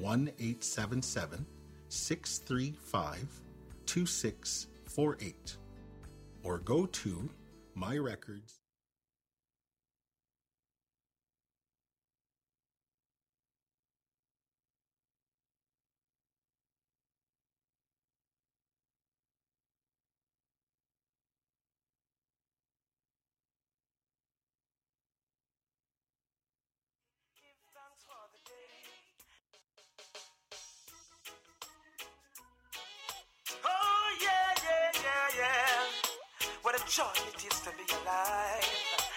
1-877-635-2648 or go to My Records. Oh yeah, yeah, yeah, yeah. What a joy it is to be alive.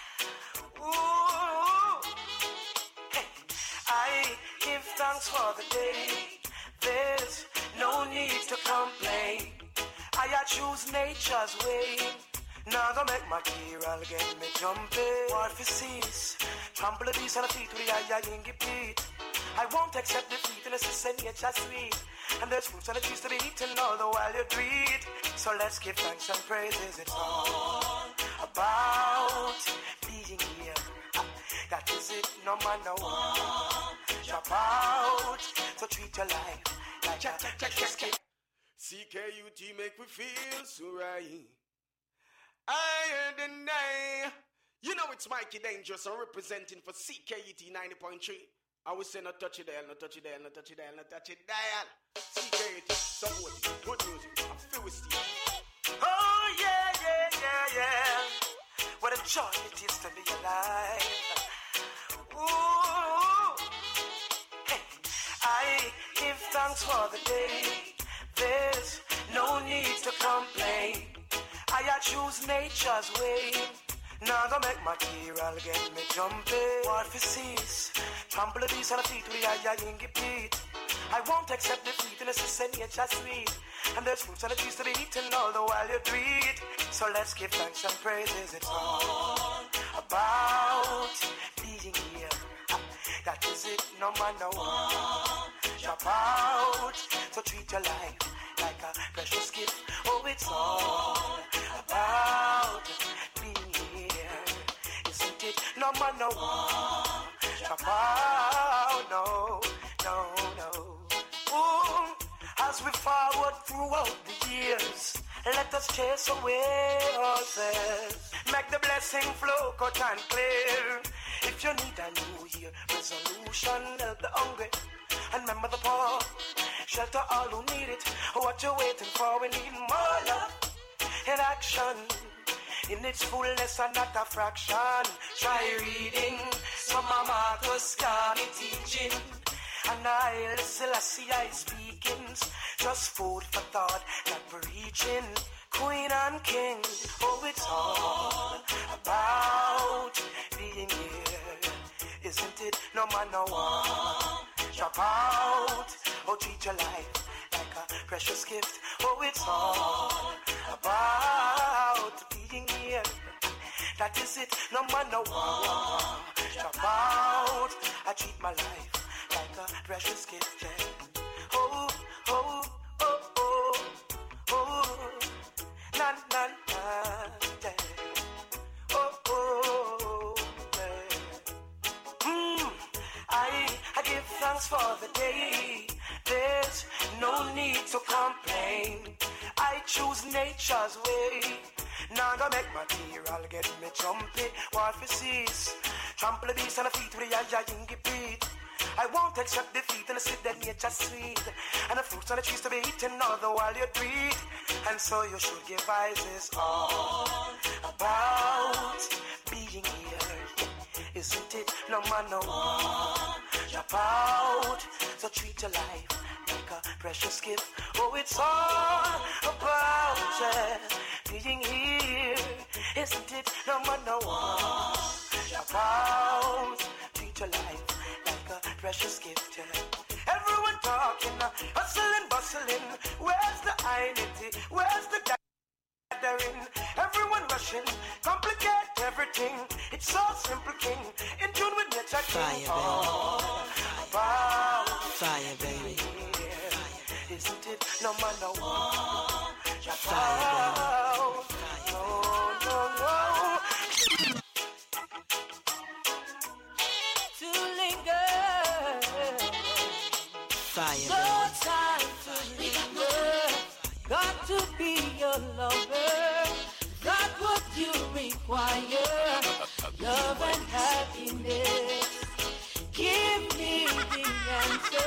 Ooh, hey, I give thanks for the day. There's no need to complain. I choose nature's way. Now go make material get me jumping. War for cease. Trample the beast on the feet with the eye ingy Pete. I won't accept defeat unless it's in nature's sweet. And there's fruits on the trees to be eaten all the while you breathe. So let's give thanks and praises. It's all about being here. That is it, no man, no one. Drop out, so treat your life like a precious gift. CKUT make me feel so right. I and I. You know it's Mikey Dangerous. I'm representing for CKUT 90.3. I will say no touch it dial, no touch it dial, no touch it dial, no touch it dial. CKUT, support it, good music. I'm filled with steel. Oh yeah, yeah, yeah, yeah. What a joy it is to be alive. Ooh, hey, I give thanks for the day. There's no need to complain. I choose nature's way. Now go make material get me jumping. War for cease. Trample the beast on the feet with the eye ingy Pete. I won't accept defeat unless it's in nature's sweet. And there's fruits on the trees to be eaten all the while you breathe. So let's give thanks and praises. It's all about being here. That is it, no man, no one. Drop out, so treat your life like a precious gift. Oh, it's all about being here. Isn't it, no man, no one. Drop out, no, no, no. Ooh, as we forward throughout the years, let us chase away horses. Make the blessing flow cut and clear. If you need a new year resolution, help the hungry and remember the poor. Shelter all who need it. What you waiting for? We need more love in action. In its fullness and not a fraction. Try reading some of Marcus Garvey teaching. And I Selassie I speakings. Just food for thought, not preaching. Queen and king, oh it's all about being here. Isn't it? No man, no one. Drop out, oh treat your life like a precious gift. Oh it's all about being here. That is it, no man, no one. Drop out, I treat my life like a precious gift. Yeah. Oh, oh, oh, oh, oh, na na na, yeah. Oh, oh, yeah. I give thanks for the day. There's no need to complain. I choose nature's way. Now go make material get me jumpy. War for cease. Trample the beast on the feet with the eye ingy Pete. I won't accept defeat and sit that nature's sweet. And the fruits on the trees to be eaten all the while you breathe. And so you should give eyes all about being here. Isn't it? No man, no one. Drop out, so treat your life like a precious gift. Oh, it's all about being here. Isn't it? No man, no one. Drop out, treat your life like a precious gift. Everyone talking, hustling, bustling. Where's the identity? Where's the gathering? Everyone rushing, complicate everything. It's so simple, king. In tune with nature, king. Fire, baby. Isn't it? No man, no one. Fire, baby. No, no, no. To linger Fire, No baby. time to linger. Got to be your lover. Got what you require. Love and happiness. Give me the answer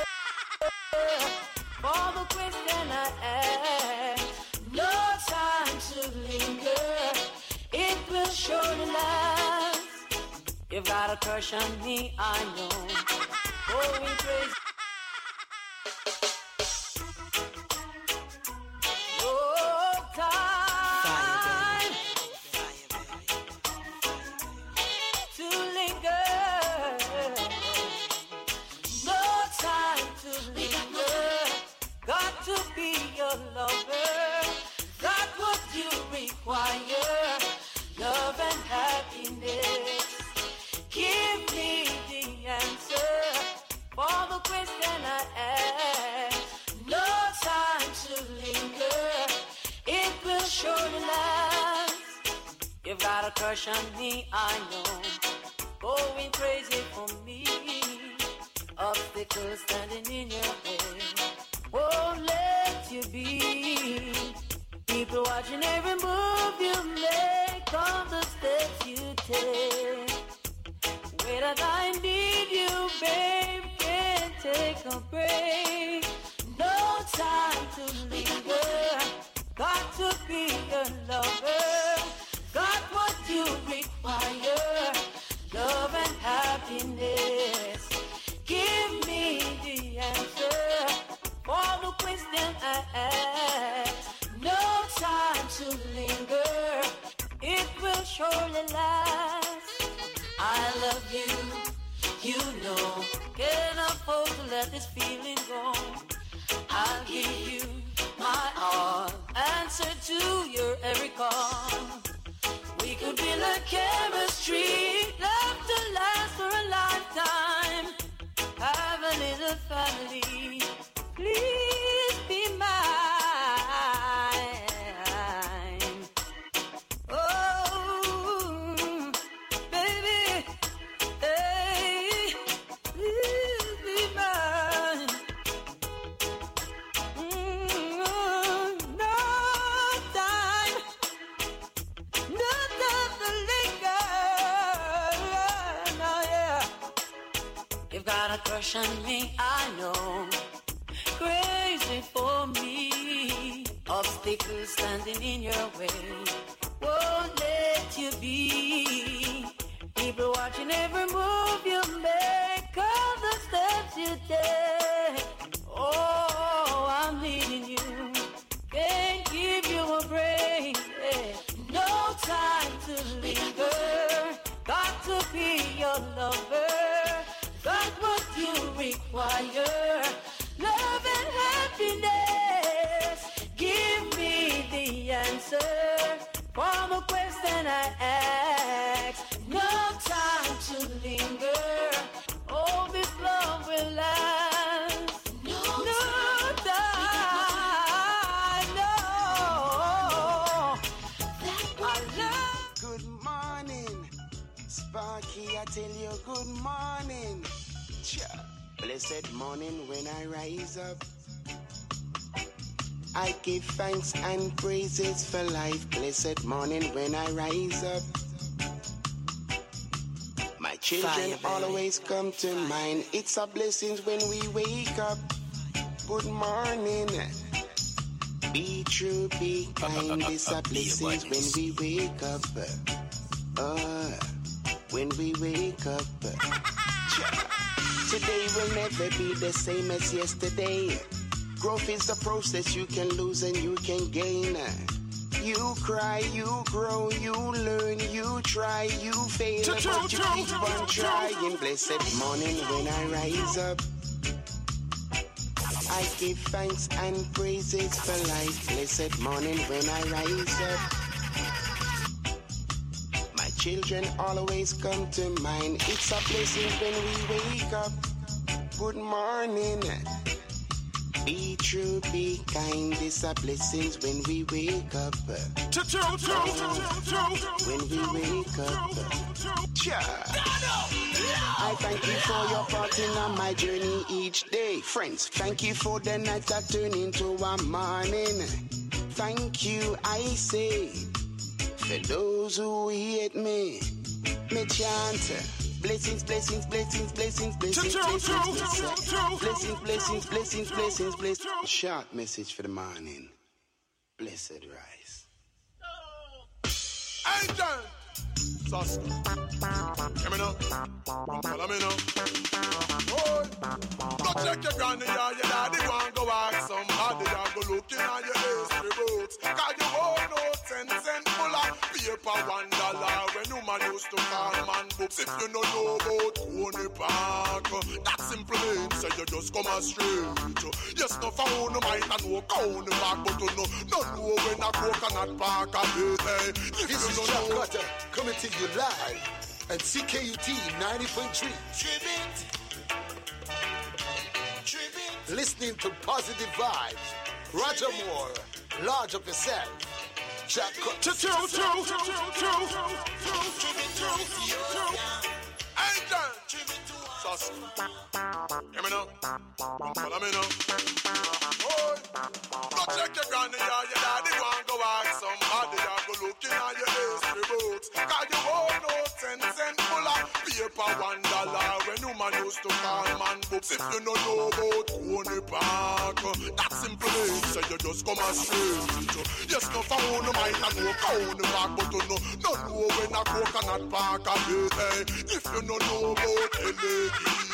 for the question I ask. No time to linger. It will surely last. You've got a crush on me, I know. Going crazy. Love and happiness. Give me the answer for the question I ask. No time to linger. It will surely last. You've got a crush on me, I know. Going crazy for me. Obstacles standing in your way. Won't let you be. People watching every move you make, all the steps you take. Wait as I need you, babe, can't take a break. No time to linger, got to be your lover. Got what you require, love and happiness. Give me the answer for the question I ask. No time to linger, it will surely last. I love you, you know, can't afford to let this feeling go. I'll give you my all, answer to your every call. We could build a chemistry, love to last for a lifetime. Have a little family, please be mine. Oh, baby, hey, please be mine. No time to linger. No, yeah. You've got a crush on me, I know. Crazy for me. Obstacles standing in your way. Won't let you be. People watching every move you make. All the steps you take. Oh, I'm needing you. Can't give you a break. No time to linger. Got to be your lover. Got what you require. Love and happiness. Give me the answer for the question I ask. No time to linger. Oh, this love will last. No time. No. I love. Good morning, Sparky. I tell you, good morning. Blessed morning when I rise up. I give thanks and praises for life. Blessed morning when I rise up. My children always come to mind. It's a blessing when we wake up. Good morning. Be true, be kind. It's a blessing when we wake up. When we wake up. Today will never be the same as yesterday. Growth is the process, you can lose and you can gain. You cry, you grow, you learn, you try, you fail, but you keep on trying. Blessed morning when I rise up. I give thanks and praises for life. Blessed morning when I rise up. My children always come to mind. It's a blessing when we wake up. Good morning. Be true, be kind, it's a blessings when we wake up. When we wake up. I thank you for your part in my journey each day. Friends, thank you for the night that turn into a morning. Thank you, I say, for those who hate me. Me chant. Blessings, blessings, blessings, blessings, blessings, blessings, blessings, blessings, blessings. Short message for the morning. Blessed rise. Angel! Saska. Hear me now? Follow me now. Boy, go check your granny or your daddy. Go and go ask somebody. And go looking at your history books. Cause you won't know 10 cents full of paper $1 when you man used to call man books. If you don't know about Tony Park, that simple means so you just come straight. Yes, no phone, no might and no Tony Park, but you know when a coconut park a day. If this is Jack Cutter coming to you live at CKUT 90.3. Listening to positive vibes. Roger Moore, large of yourself. Jack Cutter. Hear me now? Follow me now? Boy, go check your granny or your daddy. Go and go ask somebody. And go looking at your history books. Cause you won't know 10 cents full of paper $1 when you man used to call man books. If you don't know about Tony Park, that simple means so you just come straight. Yes, no phone, no might and no Tony Park, but you know when a coconut park a day. If you don't know about LA,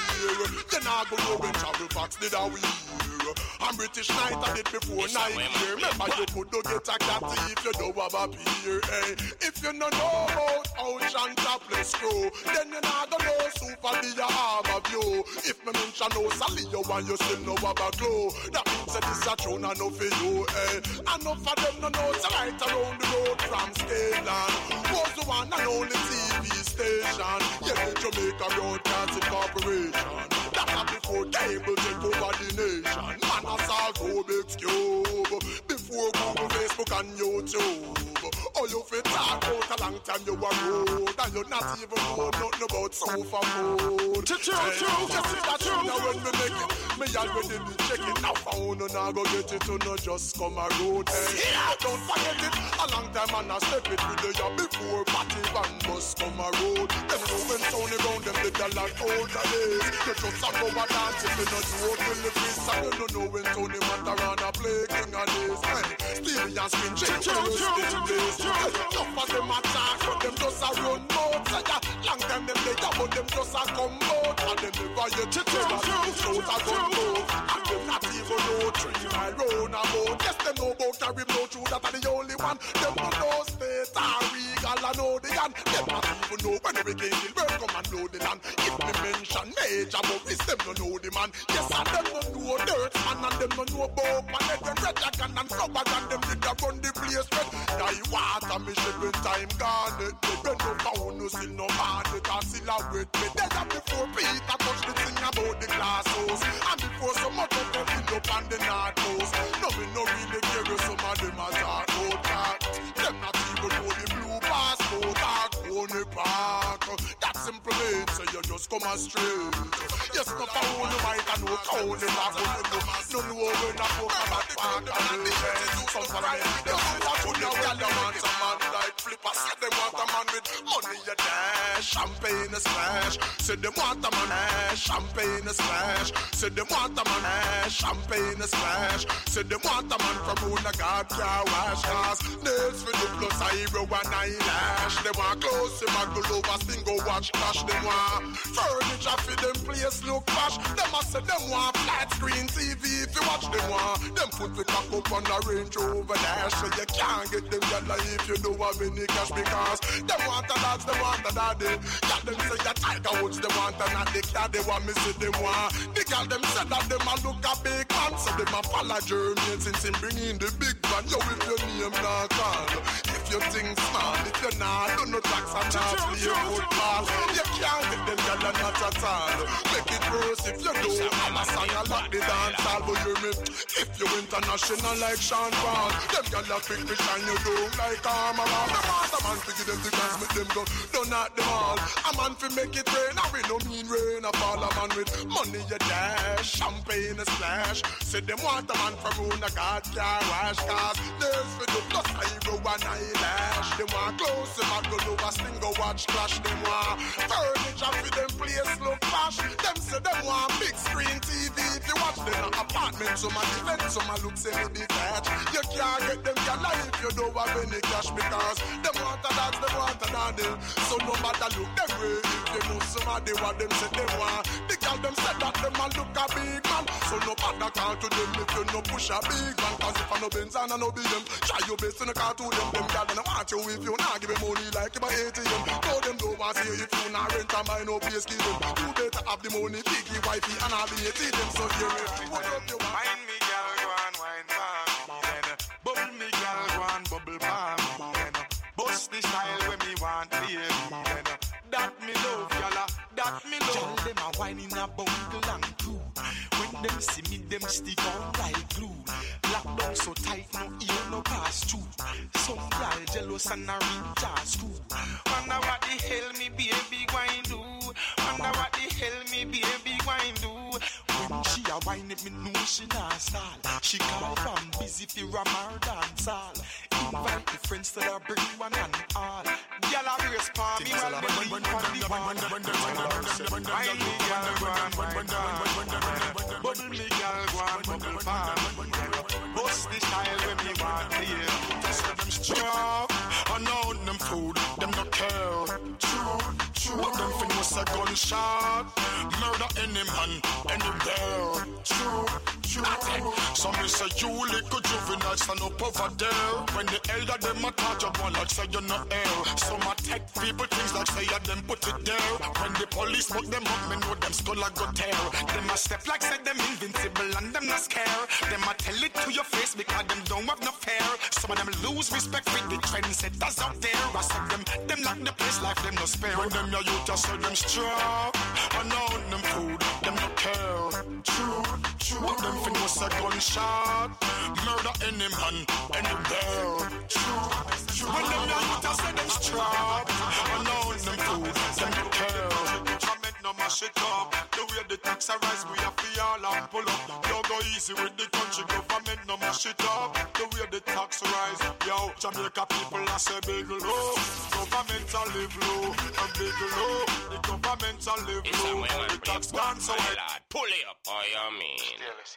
you're not going to know when travel packs did a weird. I'm British night, I did before night here. Remember you could get a cat if you don't have a beer. If you don't know about Ocean Topless Crew, then you're not going to know Super Dia have a view. If me mention no Salio and you still know have a glow, that means that this a tune and no for you. Enough of them no know it's right around the road from Scaland. Was the one and only TV station. Yeah, the Jamaica Broadcasting Corporation. That's before cable take over the nation. Man, I saw Rubik's Cube before Google, Facebook, and YouTube. Oh, you fit talk out a long time you were road, and you not even know nothing about sofa food. Just that true now when we make it, me already be checking. Now phone and I go get it to no just come a road. Don't forget it, a long time and I step it with the year before party van bus come a road. Them know when Tony round them did a lot older days. You just a go a dance if you not know till the face, and you don't know when Tony Montarana play King of Days. Stevie and Spin change to the still days. Just as them attack, but them just a run out. Long time them lay up, but them just a come out. And them never yet to tell us who's a gun out. And them not even know 3 mile round about. Yes, them know about carry blow through, that are the only one. Them don't know state and regal and know the gun. Them not even know when every game will work come and blow the land. If me mention major, but this them don't know the man. Yes, and them don't know dirt man, and them don't know about man. Let them red jacket and flubber, and them did a run the place red. Die water me shed when time gone. They don't know found no still no man. They can't still a wait me. They got before Peter touch the thing about the glass house. And before so much of them end up on the north coast. No, we no really care if some of them are talk about that. Them not even know the blue passport or Tony Park. That simple means so you just come straight. Yes, no phone, no mic and no Tony Park. No know when I go about park and the some for me. You see that you know well, you want a man like Flipper. Say them want a man with money you dash, champagne a splash. Say them want a man, champagne a splash. Say them want a man, champagne a splash. Say them want a man from who the God car wash cars. Nails for the plus eyebrow and eyelash. They want clothes, they want go over, sting go watch clash. They want furniture for them place look posh. Them a say them want flat screen TV if you watch them want. Them put the cock up on the Range Rover dash, so you can't get them yellow if you don't have any cash because them want a dance, they want a daddy. Got them say a Tiger Woods, they want a not the cat, they want me see them want. The girl them said that them a look a big man, so them a follow Jermaine since him bring in the big van. Yo, if your name not call, if you think small, if you not do no tracks and not play football, you can't get them yellow not at all. Make it worse if you do. I'm a song a lot the dance all, but you me. If you international like Sean Paul, them gyal a pick me shine you down like armor. Them want a man to give them the guns, make them go down at the mall. A man fi make it rain, I we no mean rain. A fall a man with money you dash, champagne a splash. Say them want a man from own a God car wash cars. Nails for the plus eyebrow and eyelash. Them want clothes, them want go over sling go watch clash. Them want furniture for them place look posh. Them say them want big screen TV. If you watch them apartment, some a defend, some a look semi-detached. You can't get them gyal if you don't have any cash because them want a dance, them want a daddy. So no matter look them way, if you know somebody what them say they want. The gyal them said that them a look a big man. So no matter call to them if you no push a big man. Cause if I no Benz and I no be them, try your best in the car to them. Them gyal don't want you if you not give them money like you buy ATM. No them don't want see you if you not rent a buy no place give them. You better have the money, biggie, wifey and all the ATM. So here it, what up you want? Wine me gyal go and wine for me. Bubble me gyal go and bubble for me. Bust the style when me want baby. That me love gyal, that me love. Gyal them a wine in a bundle and crew. When them see me, them stick on like glue. Lock down so tight, no ear, no pass through. Some gyal jealous and a reach a screw. Wonder what the hell me baby going do. Wonder what the hell me baby going do. When she a wine it, me know she not stall. She come from busy for a more dance all. Invite the friends to her bring one and all. Gyal a race for me while me leave on the wall. Wine me gyal go and wine for. Bubble me gyal go and bubble for. Bust the style when me want to hear. Test them strong, and on them food, them no care. True, what them fin was a gunshot. Murder any man, anywhere. True. Some me say you little juvenile stand up over there. When the elder them a touch up one like say you no air. Some a take people things like say them put it there. When the police put them up, me know them skull a go tear. Them a step like say them invincible and them not scare. Them a tell it to your face because them don't have no fear. Some of them lose respect with the trendsetters out there. I said them lock the place like them no spare. When them your youth I say them strong and on them food, them no care. True. What them fin was a gunshot. Murder any man, anywhere. True. When them your youth I say them strong and on them food, them no care. No mash it up. The way the tax rise, we have to all and pull up. Yo, go easy with the country government. No mash it up. The way the tax rise, yo, Jamaica people I say big low. Government a live low, a big low. The government a live low. The tax gone so high. Pull it up, oh you mean?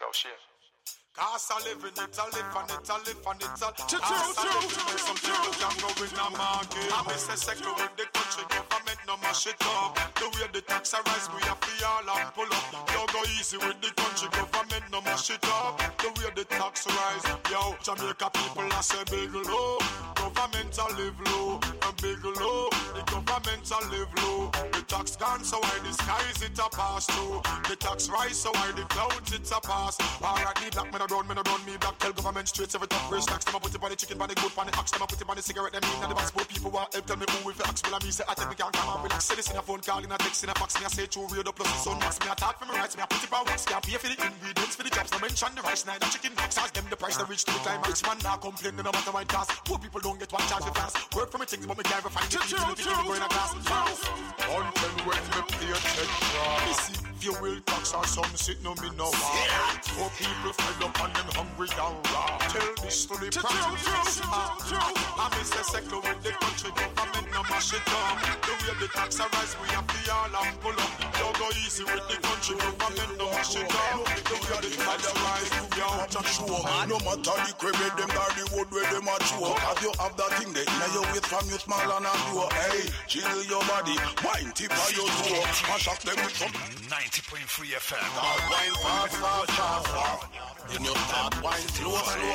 Cause I live in it, I live on it, I live on it. True. Some people can go in a market. I miss a second with the country government, no mash it up. The way the tax rise, we have to all and pull up. Yo, go easy with the country government, no mash it up. The way the tax rise, yo, Jamaica people I say big low. Government a live low, a big low. The government a live low. The tax gone, so why the skies it a pass through. The tax rise, so why the clouds it a pass. Alright, the black men a run me black. Tell government straight every top race tax. Them a put it on the chicken, on the goat, on the ox. Them a put it on the cigarette, them in the box. Poor people want help, tell me who will fi ask. Well, I me say I tell me can't come and relax. Say this in a phone call, in a text, in a fax. Me a say true radio plus the sun max. Me a talk for me rights, me a put it on wax. Can't pay for the ingredients, for the jobs. No mention the rice, neither chicken box. Ask them the price, they reach to the climb. Rich man now complain, no matter what it cost. Poor people don't get one charge for fast. Work for me things, but me can't find the people if you go in a class. Until when me pay a check from. See, fuel tax or some shit, no me no want. Poor people fed up and them hungry and raw. Tell this to the practice. I miss a second with the country government, no mash it up. The way the tax rise, we have the all and pull up. Yo, go easy with the country government, no mash it up. The way the tax rise, yo, just show. No matter the credit, them got the wood where them a chew. Have you have that thing that now you wait from you small and a grow. Hey, chill your body, wine tip on your toe. Mash up them with some 90.3 FM. Wine fast. Then you start wine slow.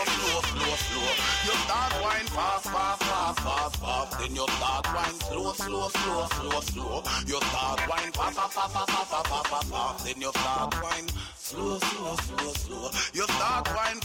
You start wine fast. Then you start wine slow. You start wine fast. Then you start wine slow. You start wine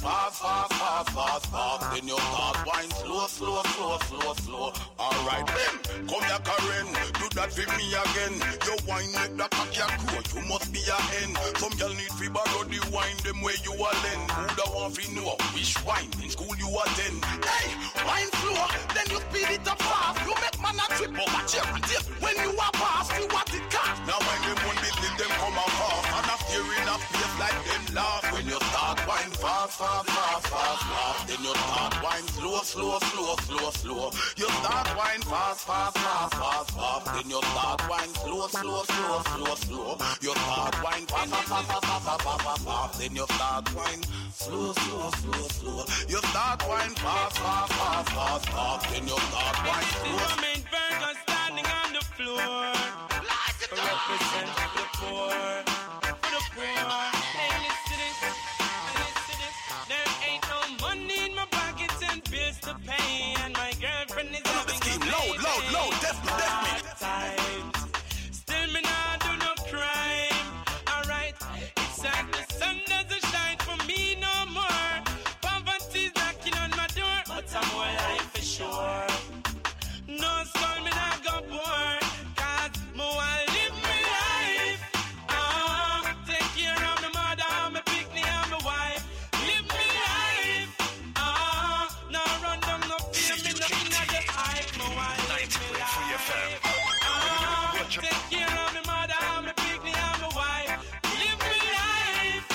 fast. Then you start wine slow. Alright then, come here Karen. Do that for me again. Your wine make the cocky a grow, you must be a hen. Some girl need fi borrow the wine, them where you a lend. Who da want fi know which wine in school you attend? Hey, wine slow, then you speed it up fast. You make man a trip over chair and dip. When you a pass, you what it cost. Now when them one building, them come a fast. And a steering a face like them laugh. When you start wine fast, fast, fast, fast, fast. Then you start wine slow, slow, slow, slow, slow. You start wine fast, fast, fast, fast, fast. Then you start wine slow, slow, slow, slow, slow. You start wine fast, fast, fast, fast, fast, fast, fast, fast. Then you start wine slow, slow, slow, slow. You start wine fast, fast, fast, fast, fast. Then you start wine slow. Woman Virgo standing on the floor. Represent the poor. For the poor. Hey, listen this. Listen this. There ain't no money in my pocket and bills to pay. And my girlfriend is having a baby. Loud, definitely. Times. Still me not do no crime. Alright. It's like the sun doesn't shine for me no more. Poverty's knocking on my door. But I'm more life for sure. No soul me not go poor. Cause more I live my life. Take care of my mother, my picnic and my wife. Live my life. Now run down no fear me nothing at the hype. More I live my life. Take care of my mother, my picnic and my wife. Live my life.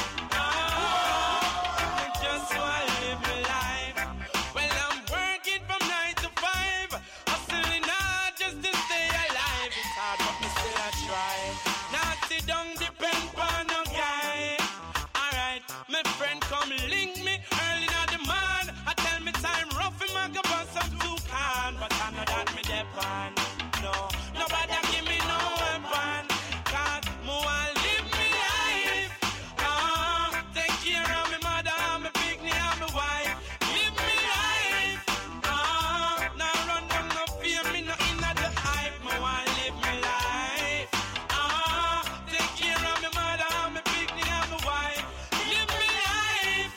Just so I live my life. Well, I'm working from 9 to 5. Hustling hard just to stay alive. It's hard, but me still I try. Not sit down, depend on no guy. Alright, my friend come link me early in the morning. I tell me time rough and I go bust some two can. But I know that me depend. No, nobody give me no weapon. Cause more I live me life. Take care of my mother, my picnic and my wife. Live me life. Now run down no fear me no inna the hype. More I live me life. Take care of my mother, my picnic and my wife. Live me life.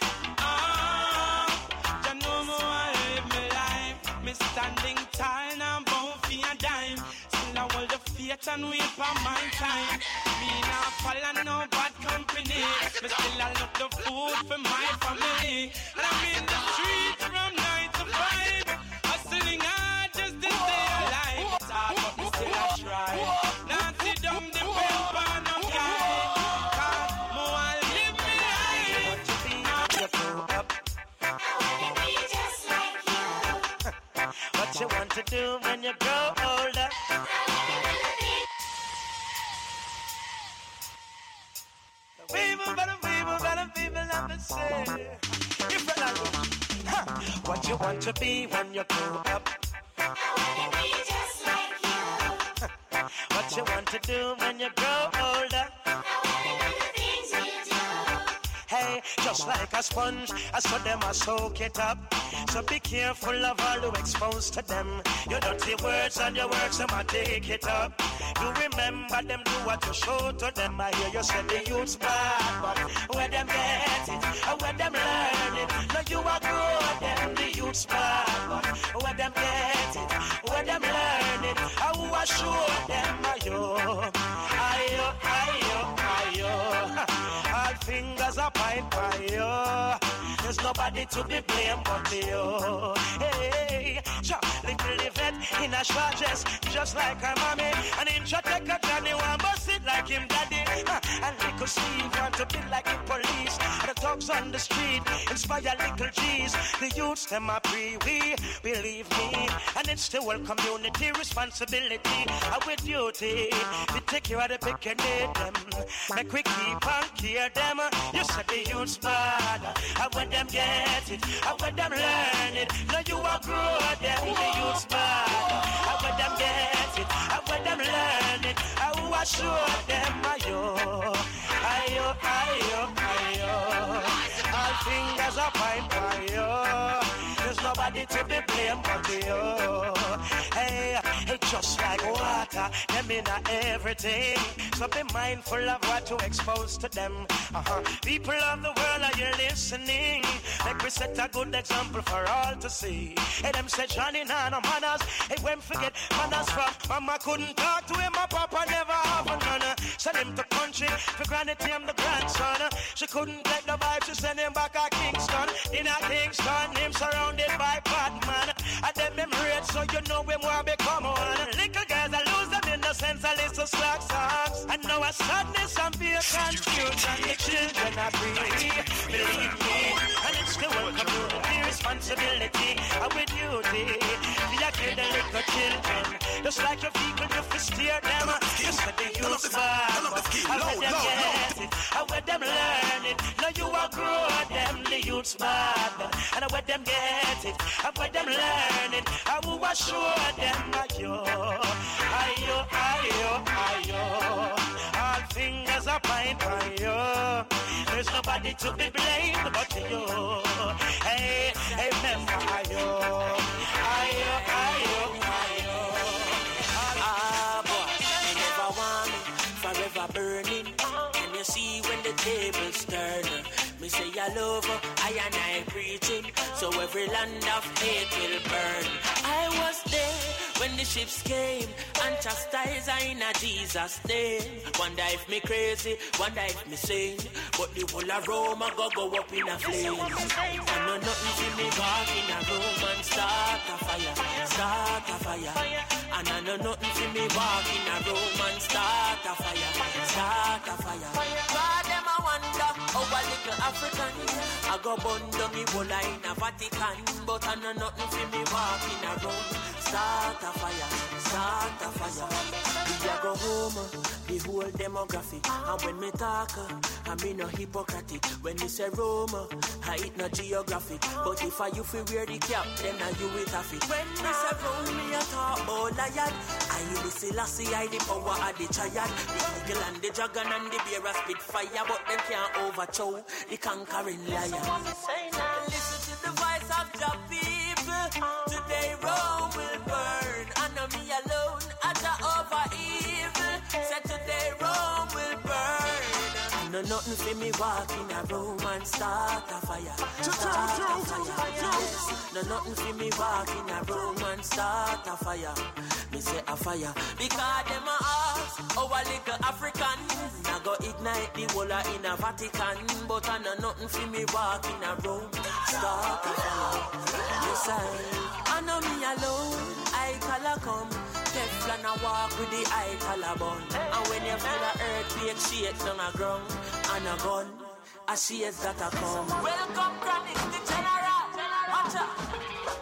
You know more I live me life. Me standing tall now bound for a dime. Still I hold the faith and wait for my time. Me not follow no bad company. Me still I look the food for my family. And I'm in the street from 9 to 5. Hustling hard just to stay alive. It's hard but me still I try. Not sit down depend on no guy. Cause more I live me life. Want to be you grow up. What you want to do when you grow older? People have to say. What you want to be when you grow up? I want to be just like you. What you want to do when you grow older? I want to do the things you do. Hey, just like a sponge, I saw them, I soak it up. So be careful of all you expose to them. Your dirty words and your works, them I take it up. You remember them, do what you show to them. I hear you say the youth's bad, but where them get it, where them learn it. Now you are good, them the youth's bad, but where them get it, where them learn it. Who I show them, ayo. All fingers are point by you. There's nobody to be blamed but you. Hey, sure, little event in a short dress, just like her mommy. And in short take a Johnny one bust it like him daddy. And little Steve want to be like the police. The dogs on the street inspire little G's. The youths them are free, we believe me. And it's the whole community responsibility. Our duty to take care of the pick and need them. Make we keep on care them. You said the youths bad, when them get it, when them learn it. Now you are good, them the youths bad, when them get it, when them learn it. Who I show them, ayo. All fingers are point by you. There's nobody to be blamed but you. Hey, just like water, them in everything. So be mindful of what you expose to them. People of the world, you're listening. Like we set a good example for all to see. Hey, them say Johnny Nano manners. Hey, when forget manners from Mama couldn't talk to him, my Papa never have none. Send him to country for granted him the grandson. She couldn't take the vibe, she send him back at Kingston. In a Kingston, him surrounded by bad man. And them red, so you know him will become one. Little girls, I lose them innocence, I listen slack songs. And now a sadness and fear confusion. The children are free, believe me. And it's the work of the responsibility and with duty. We are kill the little children. Just like your people, you fi steer them. Just for the youth bad. I let them get it, I let them learn it. Now you are grow them, the youth's bad. And I let them get it, I let them learn it. I will assure them, ayo, ayo, ayo, ayo. All fingers are fine for you. There's nobody to be blamed but you. Hey, hey, remember, ayo, ayo, ayo, ayo. Ah, boy, you never want me forever burning. And you see when the tables turn, me say I love her, I and I preaching. So every land of hate will burn. I was there when the ships came and chastised in a Jesus' name. Wonder if me crazy, wonder if me sane. But the whole of Rome go up in a flame. I know nothing to me walk in a room and start a fire, start a fire. And I know nothing to me walk in a room and start a fire, start a fire. God, them I wonder how a little African I go burn down me whole in a Vatican. But I know nothing to me walk in a room, start a fire, start a fire. We a go home, the whole demographic. And when me talk, I mean no hypocritic. When me say Rome, I eat no geographic. But if I you feel wear the cap, then I you with a fit. When me say Rome, me a talk about lion. I the Selassie, I the power of the triad. The eagle and the dragon and the bear a spit fire. But them can't overthrow the conquering lion. Listen to the voice of the people. Today Rome will burn. And not me alone, as a over evil. Said today Rome will burn. No nothing for me walk in a room and start a fire. Start a fire. No nothing for me walk in a room and start a fire. Me say a fire because them a ask our little African. I go ignite the whole in a Vatican. But I know nothing for me walk in a room start a fire. Yes I know me alone. I call a come. Teflon a walk with the eye collar bun. And when you feel the earthquake shake down a ground and a gun, a shades that a come. Welcome Chronic, the general. Watch out.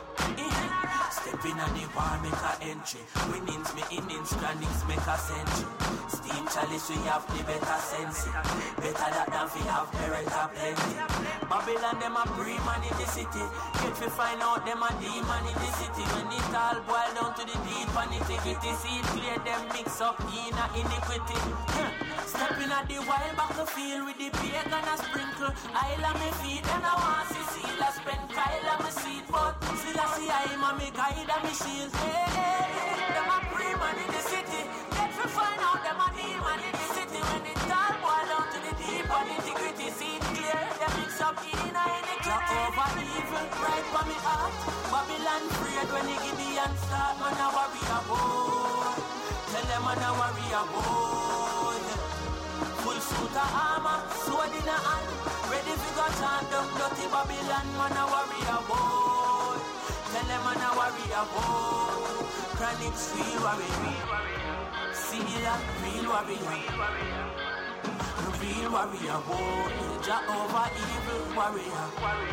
Step in on the war, make a entry. Winnings, me innings, Chronics, make a century. Steam chalice, we have the better sense. Better that than we have parents are plenty. Babylon, them a pre-man in the city. Get we find out them a demon in the city. When it all boil down to the deep and integrity. See it clear, them mix up in a iniquity. Stepping at the wild battlefield with the pagan and a sprinkle. I'll have me feet and I want to see I spend Kyle and me seat. But still I see I'm a me guide and me shield. Hey, them a pre-man in the city. Get we find out them a demon in the city. When it all boil down to the deep and integrity. See it clear, them mix up in a iniquity. Over evil, right for me heart. Babylon afraid when the Gideon start. Man a warrior boy. Tell them man a warrior boy. Full suit of armor, sword in a hand. Ready to go chant down dirty Babylon. Man a warrior boy. Tell them man a warrior boy. Chronic real warrior. Sealer, real warrior. Real warrior boy. Jehovah evil warrior.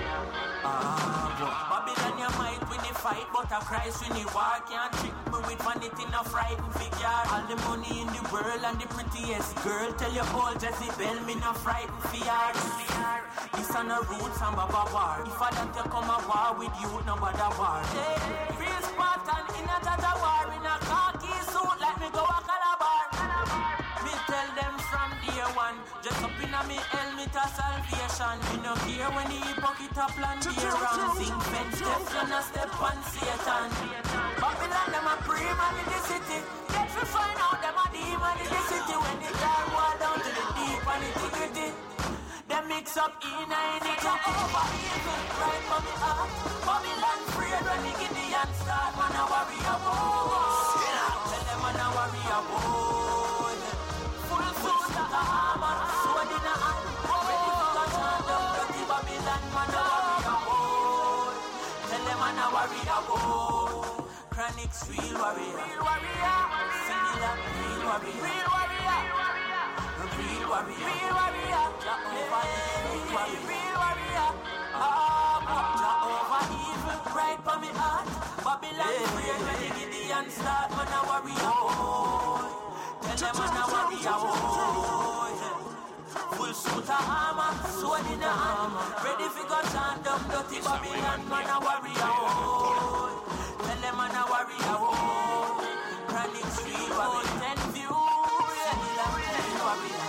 Babylon you might win the fight, but a Christ win the war. Can't trick me with vanity in a frightened figure. All the money in the world and the prettiest girl. Tell your all Jezebel me no frightened fear. This on the roots and Baba war. If I don't come a war with you, no bother war. Real Spartan in a Jaja war. In a khaki suit like me go a Calabar. Me tell them from day one. Just up in a me helmet of salvation. Me no care when the pocket up land here round. Sing fence steps and a step on Satan. Babylon them a pre-man in the city. Get to find out them a demon in the city. When the dark wall down to the deep and integrity. them mix up in and it a over evil. Right for me heart. Babylon afraid when me get the hand start. Man a warrior boy. Tell them man a warrior boy. Full suit of armor, sword in a hand. Ready for the hand of dirty Babylon. Man a warrior boy. Tell them man a warrior boy. Chronixx real warrior. Real warrior. Similar real warrior. Real warrior. Real warrior. Real warrior. Jehovah real warrior. Real warrior. Jehovah evil. Right for me heart. Babylon afraid when the Gideon start. Man a warrior boy. Tell them man a warrior boy. Full suit of armor, sword in the hand. Ready for gun and dumb dirty Babylon. Man a warrior boy. Tell them man a warrior boy. Chronixx real warrior. 10 view. Real warrior.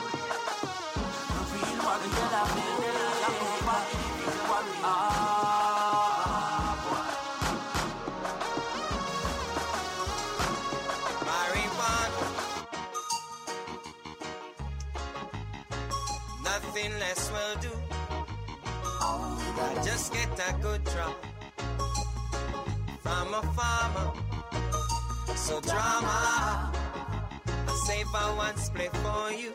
Real warrior. Jehovah evil warrior. Nothing less will do. I just get a good drop from a farmer. So drama, I save one split for you.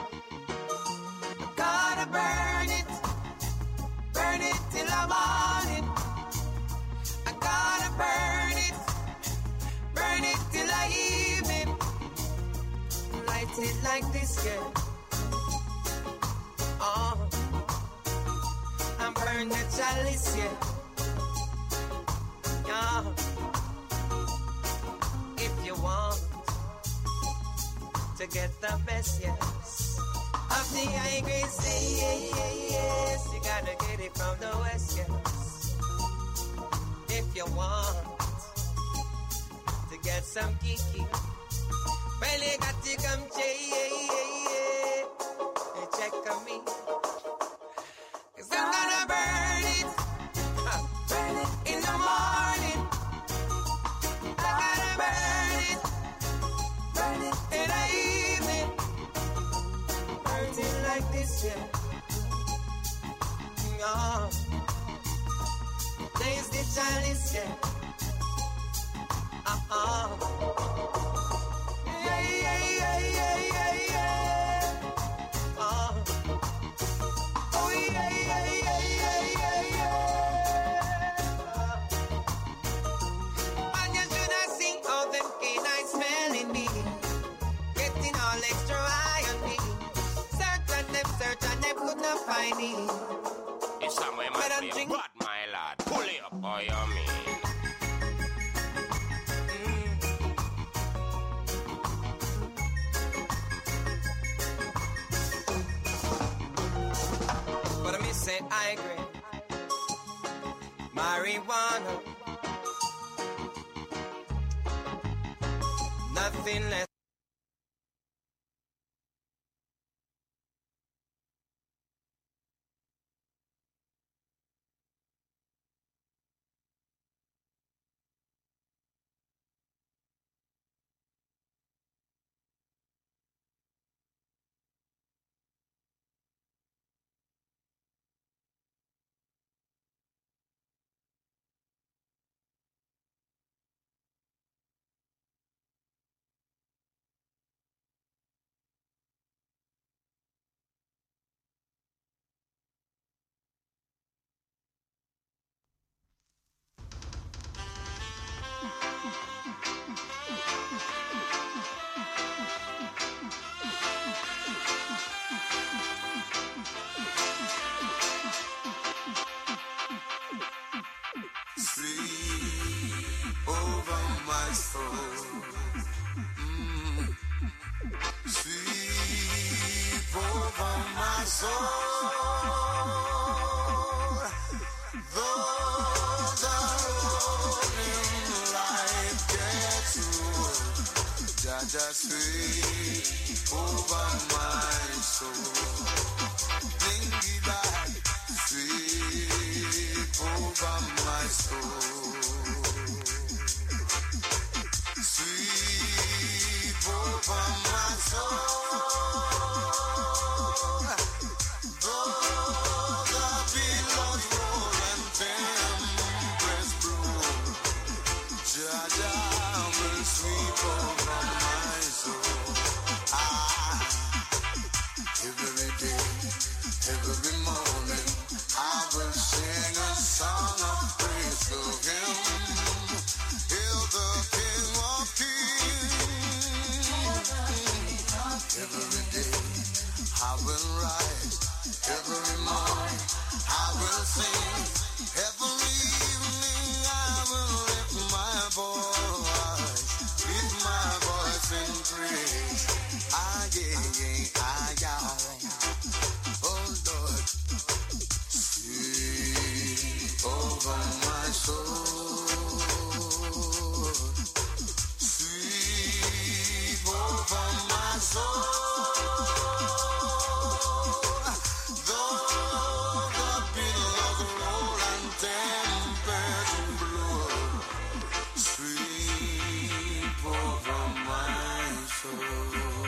I gotta burn it till I'm on it. I gotta burn it till I evening. Light it like this, yeah. I'm burning the chalice, yeah. If you want to get the best, yes, of the high grade, say yes. You gotta get it from the west, yes. If you want to get some kiki, well, you got to come check on me. I'm gonna burn it in the morning. I gotta burn it in the evening. Burn it like this, yeah. Oh, there's the chalice, yeah. I need. It's somewhere my play bad, my lad. Pull it up, boy, you mean. But I say I agree. Marijuana. Nothing less. Just sweep over my soul. Bring it back, sweep over my soul. Sweep over my soul. will sing. Every evening I will lift my voice in praise. Oh Lord, sweep over my soul, sweep over my soul. Though the billows roll and tempest blow, sweep over my soul.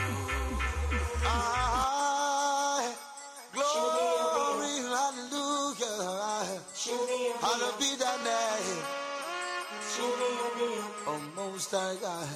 Glory, hallelujah. Hallowed be thy name, oh Most High God.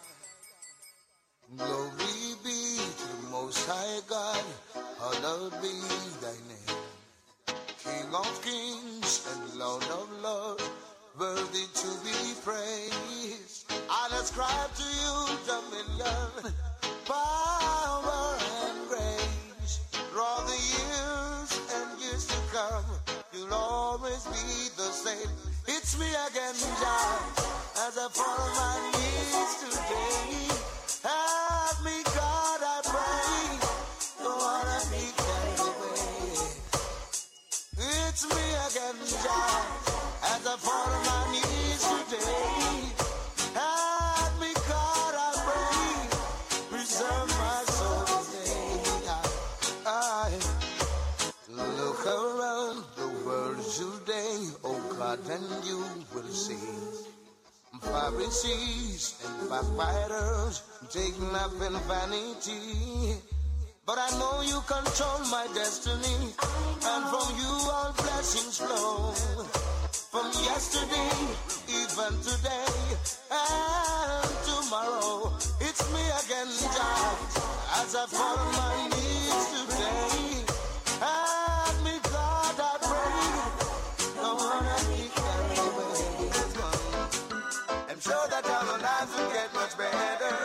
Glory be to the Most High God. Hallowed be thy name. King of kings and Lord of lords, worthy to be praised. I ascribe to you dominion, power and grace. For all the years and years to come, you'll always be the same. It's me again, Jah, as I fall on my knees today. Help me, God, I pray. Don't wanna be carried away. It's me again, Jah, as I fall on my knees today. Help me, God, I pray. Preserve my soul today. I look around the world today, oh God, and you will see Pharisees and backbiters taking up in vanity. But I know you control my destiny, and from you all blessings flow. From yesterday, even today, and tomorrow, it's me again, Jah, as I fall on my knees today. Help me, God, I pray. Don't wanna be carried away. I'm sure that our lives will get much better.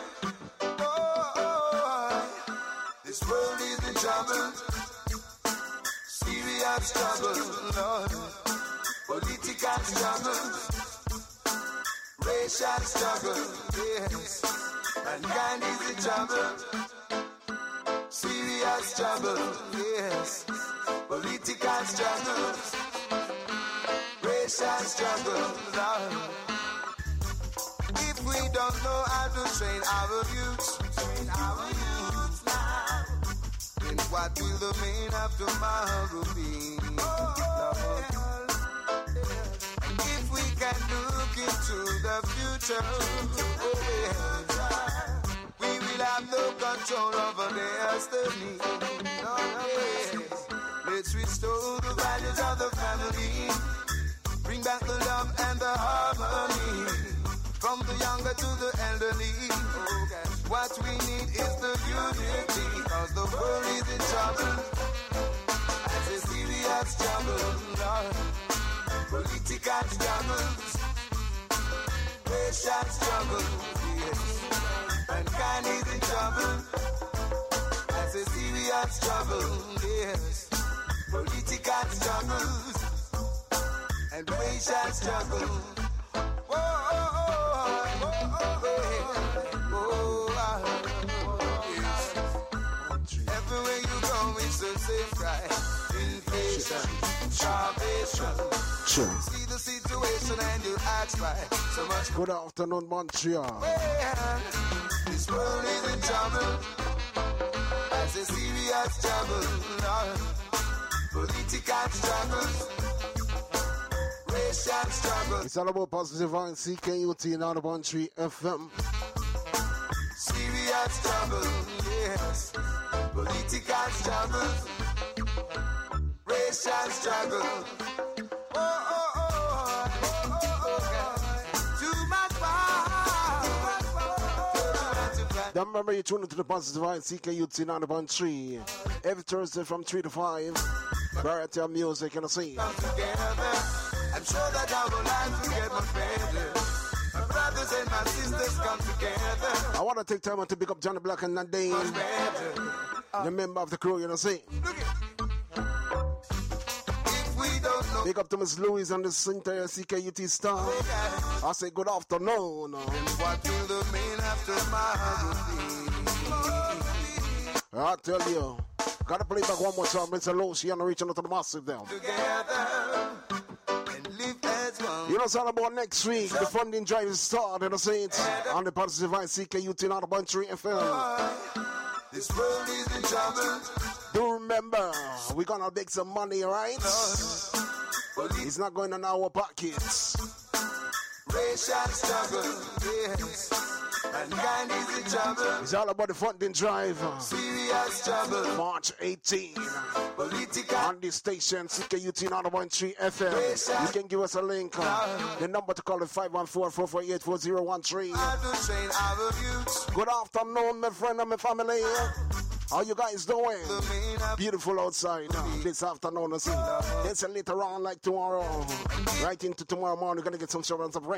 This world is in trouble, serious trouble, Lord. Political struggle, racial struggle, yes. Mankind is in trouble, serious trouble, yes. Political struggle, racial struggle, Lord. If we don't know how to train our youths now, then what will the men of tomorrow be? If we can look into the future, we will have no control over their destiny. Let's restore the values of the family, bring back the love and the harmony. From the younger to the elderly, what we need is the unity, cause the world is in trouble, as a serious trouble, Lord. Political struggles, racial struggles, yes. Mankind is in trouble, as a serious trouble, yes. Political struggles and racial struggles. Everywhere you go, it's the same cry. Inflation, starvation. Sure. See the situation and you ask why so much. Good afternoon, Montreal. This world is in trouble, as a serious trouble, Lord. Political struggles, racial struggles. It's all about positive vibes, CKUT 90.3 FM. Serious trouble, yes. Political struggles, racial struggle. Too much power. Don't remember you tune into the positive vibes, CKUT 90.3. Every Thursday from 3 to 5. Variety of music and a scene. Come together. I'm sure that our lives will get much better. My brothers and my sisters come together. I want to take time to pick up Johnny Black and Nadine. The member of the crew, you know, see. If we Big up to Miss Louise and the entire CKUT staff. I say good afternoon. What will the main after my I tell you, gotta play back one more time. Mr. Luciano reaching out to the massive there. You know, it's all about next week. The funding drive is started, I say it, on the Positive Vibes CKUT 9.3 FM. This world is in trouble. Do remember, we're gonna make some money, right? It's not going in our pockets. Racial struggle, yes. Mankind is in trouble. It's all about the funding drive. Serious trouble. March 18. Political. On this station, CKUT 9.3 FM. You can give us a link. The number to call is 514-448-4013. Good afternoon, my friend and my family. How you guys doing? Beautiful outside this afternoon. It's a later on like tomorrow. Right into tomorrow morning, we're going to get some showers of rain.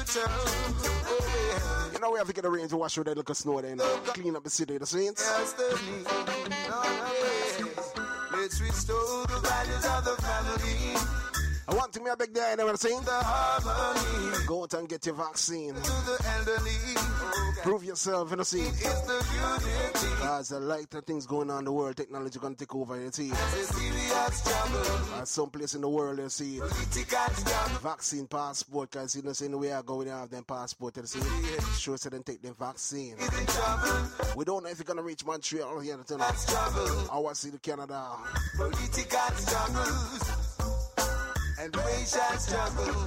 You know, we have to get a rain to wash with that little snow then. Clean up the city, the saints. Let's restore the values of the family. I want to me a big day, never seen. The harmony. Go out and get your vaccine. To the elderly. Prove yourself in the scene. It's the unity. There's a lot of things going on in the world. Technology going to take over, you see. It's a serious trouble. Some place in the world, you see. Political trouble. Vaccine passport, because you know, saying we are going to have them passport, you see. Sure, so then take them vaccine. It's in trouble. We don't know if you're going to reach Montreal here. That's trouble. I want to see the Canada. Political struggles. And racial struggle.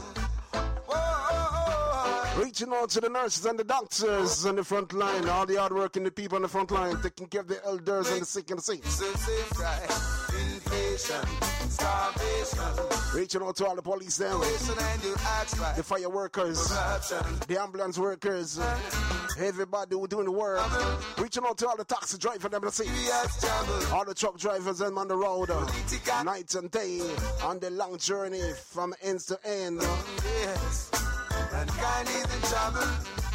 Reaching out to the nurses and the doctors on the front line, all the hard-working people on the front line, taking care of the elders and the sick and the sick. Inflation, starvation. Reaching out to all the police there, the fire workers, the ambulance workers, everybody who doing the work. Reaching out to all the taxi drivers and the all the truck drivers and on the road, night and day, on the long journey from end to end. Yes. Mankind is in trouble.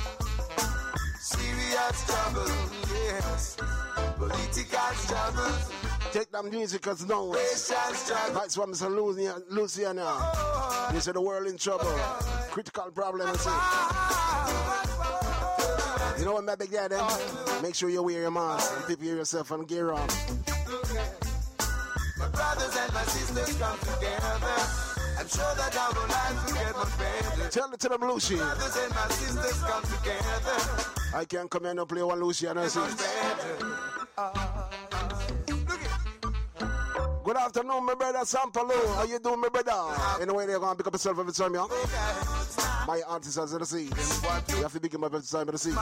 Serious trouble, yes. Political struggle. Take them music as known. Racial struggle. That's what Mr. Luciana. You say the world in trouble. Critical problem. You know what, my big guy then? Make sure you wear your mask and prepare yourself and gear up. My brothers and my sisters come together. I'm sure that our lives will get much better. Tell it to them, Lucy. Brothers and my sisters come together. I can't come here and play one Lucy and I see. Good afternoon, my brother Sampalo. How you doing, my brother? Anyway, they're going to pick up yourself every time, yeah? My artist has the sea. You have to pick him up every time at the sea.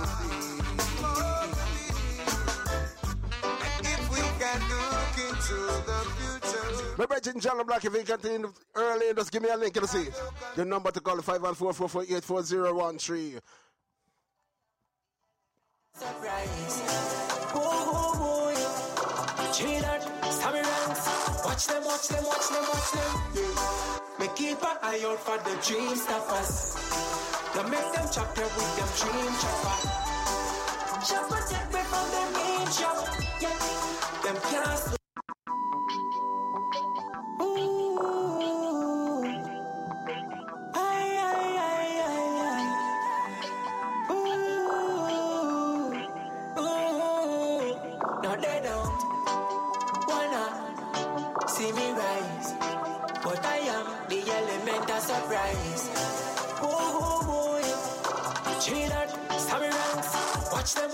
If we can look into the future. My brother John Black, if you get in early, just give me a link in the sea. The number to call is 514-448-4013. Surprise. Oh, Chillard, Samirans. Watch them. Me keep an eye out for the dream stoppers. Don't make them chop here with them dream chopper. Just protect me from them mean chop. Yeah, them can't slow. Ooh, ay. Ooh, no they don't wanna see me rise, but I am the element of surprise. Ooh, Chillard, Samirans. Watch them.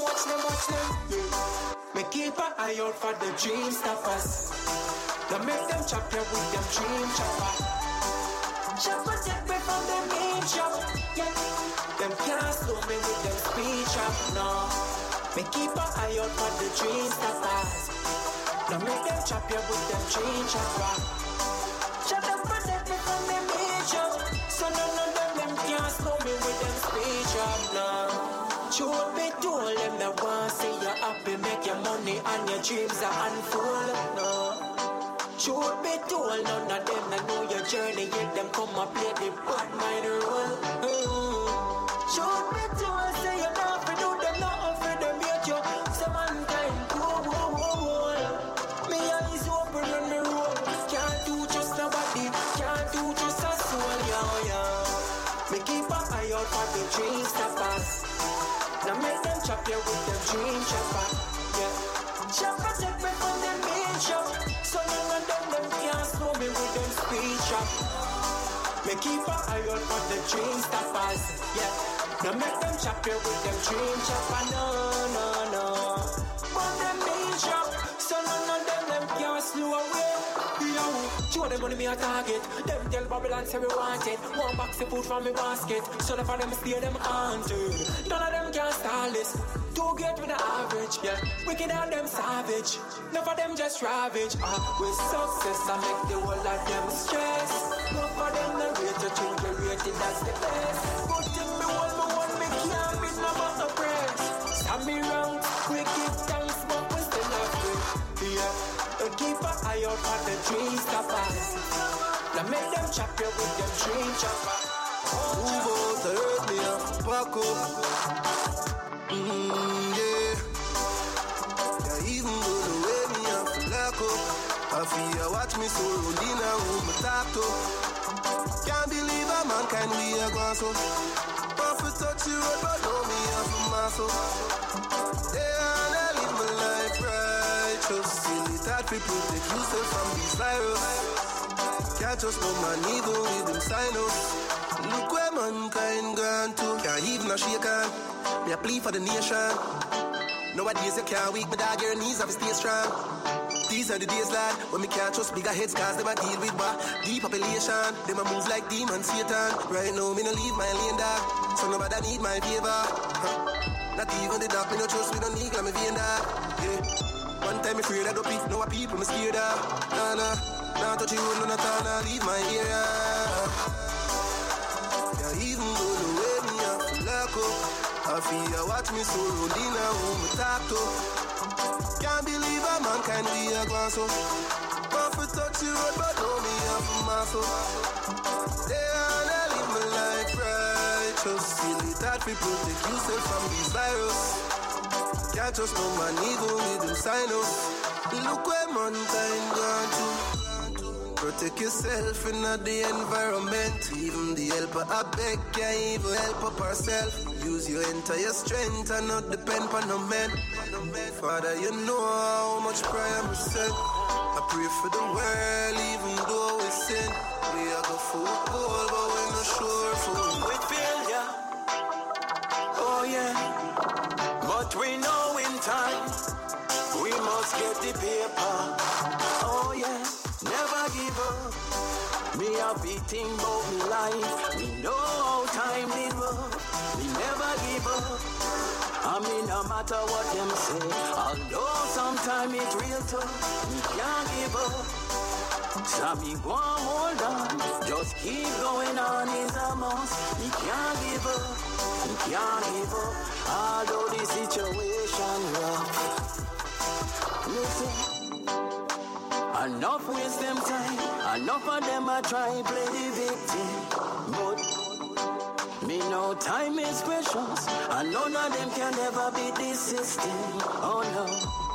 Me keep an eye out for the dream stoppers. Don't make them chop here with them dream chopper. Just protect me from them mean chop. Yeah, them can't slow me with them speech up. No, me keep an eye out for the dream stoppers. Don't make them chop here with them dream chopper. Just them protect me from them mean chop. So none of them can't slow me with them speech up. No, should be told them that want see you happy, make your money and your dreams are unfold. No. Should be told none of them that know your journey, yet them come and play the bad mind role. Should be told say you're not for do them, not for them, yet you some mankind. Me eyes open on the road, can't do just nobody. yeah. Me keep an eye out for the dream stoppers. Now make them chop you with them dream chopper. Yeah. Chop protect me from them mean shop. So none of them can't slow me with them speed shop. Me keep an eye out for the dream stoppers. Yeah. Now make them chop you with them dream chopper. No. But them mean shop. So none of them can't slow away. Show them money me a target. Them tell Babylon say we want it. One box of food from me basket. So for them stay them haunted. None of them can stall this. Too great with the average, yeah. Wicked and them savage. None of them just ravage. With success I make the whole of them stress. None of them the rate to change the rated, that's the best. Good thing me one, me can't beat no matter press. Stand me wrong, we give thanks but we still not free, yeah. Keep an eye out for the dream stoppers. Now make them chop you with them dream chopper. Move out to hurt me up, back up. Yeah. Yeah, even though the way me up to lock up, I feel you watch me so round in a room me talk to. Can't believe a mankind we are gone so. Prophet touch you road but know me up for muscle. Yeah, I live my life righteous. Silly that we protect yourself from these virus. Can't trust no man even with them sign up. Look where mankind gone to. Can't even a shake on. Me a plea for the nation. Nowadays you can't weak, but dog your knees have to stay strong. These are the days, lad, when me can't trust bigger heads, cause them a deal with depopulation. Them a move like demon Satan. Right now me no leave my lane, dog, so nobody need my favor. Not even the dark, me no trust, we don't need me vein, dog. Yeah. One time me afraid I don't pick, now a people me scared, dog. Nah, touch you, no, not nah, leave my area. Yeah, even though the way me have to lock up, I feel you watch me so round in a room me talk to. Can't believe a mankind we are gone so. Prophet touch you road but know me have a muscle. They are not live my life righteous. Silly that we protect yourself from these virus. Can't trust no man even with them sign up. Look where mankind gone to. Protect yourself in the environment. Even the helper I beg can't even help up herself. Use your entire strength and not depend on no man. Father, you know how much prayer I'm sent. I pray for the world even though we sin. We are go full goal but we're not sure for we failure. Oh yeah. But we know in time we must get the paper. Oh yeah. Never give up. Me a beating about me life. We know how time did work. We never give up. I mean no matter what them say. Although sometimes it's real tough. We can't give up. So me go and hold on. Just keep going on is a must. We can't give up. We can't give up. Although the situation rough. Listen. Enough waste them time. Enough of them a try play the victim. But me know time is precious. And none of them can ever beat this system. Oh no.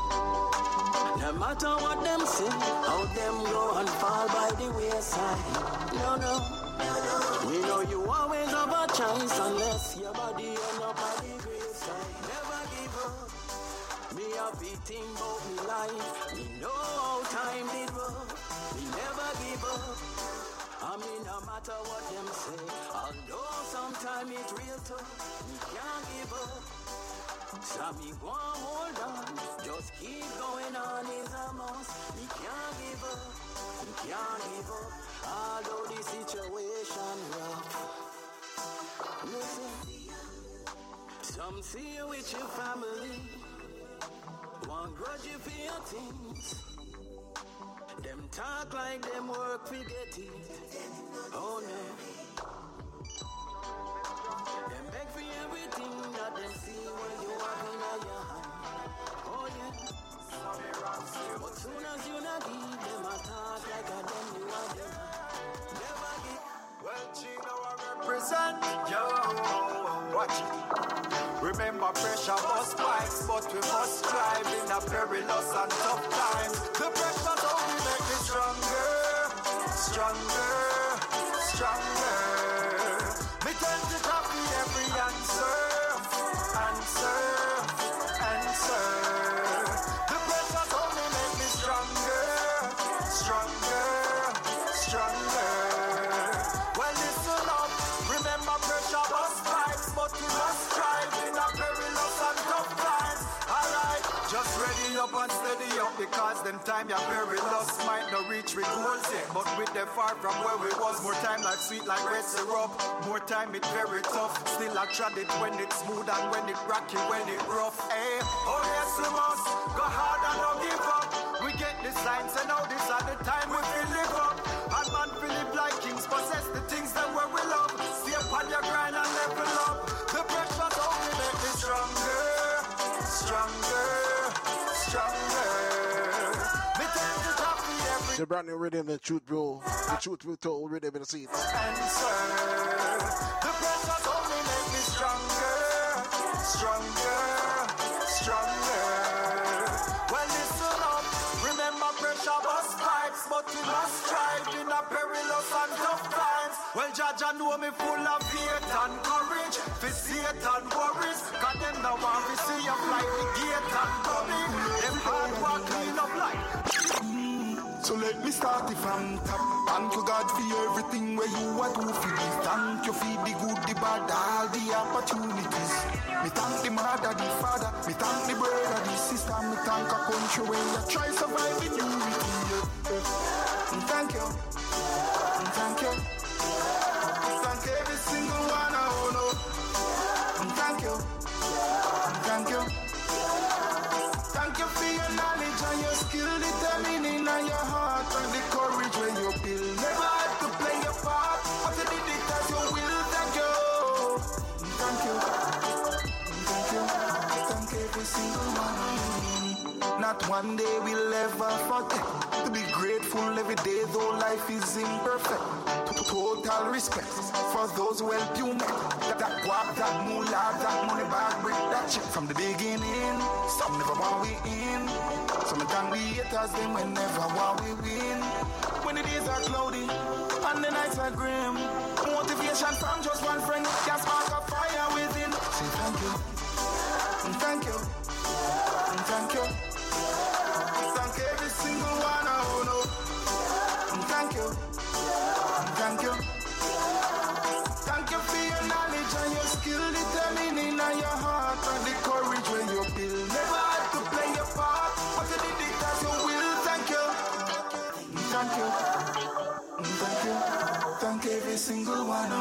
No matter what them say, how them go and fall by the wayside. No. We know you always have a chance unless your body end up at the graveside. Never give up. Me a beating about me life. Me know how time did work. Me never give up. I mean no matter what them say. Although sometimes it's real tough. Me can't give up. So me go and hold on. Just keep going on is a must. Me can't give up. Me can't give up. Although the situation rough. Listen. Some see you with your family. One grudge you for your things. Them talk like them work, forget it. Oh no. Them beg for everything that them see when you have in your hand. Oh yeah. But soon as you not give them a talk like a them you are them. Never give. Well, Gino, I represent. Yo, watch it. Remember pressure must spikes, but we must strive in a perilous and tough times. The pressure's only make me stronger, stronger, stronger. Me turn to coffee every answer. The pressure's only make me stronger. Well, listen up. Remember pressure bust pipes, but we must strive in a perilous and tough times. Alright, just ready up and steady up, because them time you're perilous might not reach we goals yet, but with them far from where we was. More time like sweet like red syrup. More time it very tough. Still I tried it when it's smooth and when it rocky, when it rough. Hey, oh yes we must go hard and don't give up. We get the signs and now this are the time we feel live up. And man feel live like kings, possess the things that where we love. Stay upon your grind and level up. The breakfast only make me stronger. Me take the coffee every the brand new rhythm, the truth bro. The truth will told rhythm in the seats. answer. The pressure's only make me stronger. Well, listen up. Remember pressure bust pipes, but we must strive in a perilous and tough times. Well, Jaja know me full of faith and courage. For Satan worries, cause them now want to see you fly the gate and coming. Them hard work clean up like. So let me start it from top. Thank you God for everything where you are do for me. Thank you for the good, the bad, all the opportunities. Me thank the mother, the father. Me thank the brother, the sister. Me thank a country where you try survive in unity. Thank you. Thank you. Thank every single one I own. Thank you. Thank you. Thank you for your knowledge and your skill, determining and your heart and the courage when you build. Never had to play your part, but you did it as you will. Thank you. Thank you. Thank you. Thank every single one. Not one day we'll ever forget to be grateful every day, though life is imperfect. Total respect for those who help you make that guap, that moolah, that money bag, break that check from the beginning. Some never want we in. Some thank the haters, them whenever want we win. When the days are cloudy and the nights are grim, motivation from just one friend can spark a fire within. Say thank you, thank you, thank you. Thank every single one I own. Thank you. Thank you. Thank you for your knowledge and your skill, determining and your heart and the courage when you build. Never had to play your part, but you did it as you will. Thank you. Thank you. Thank you. Thank every single one.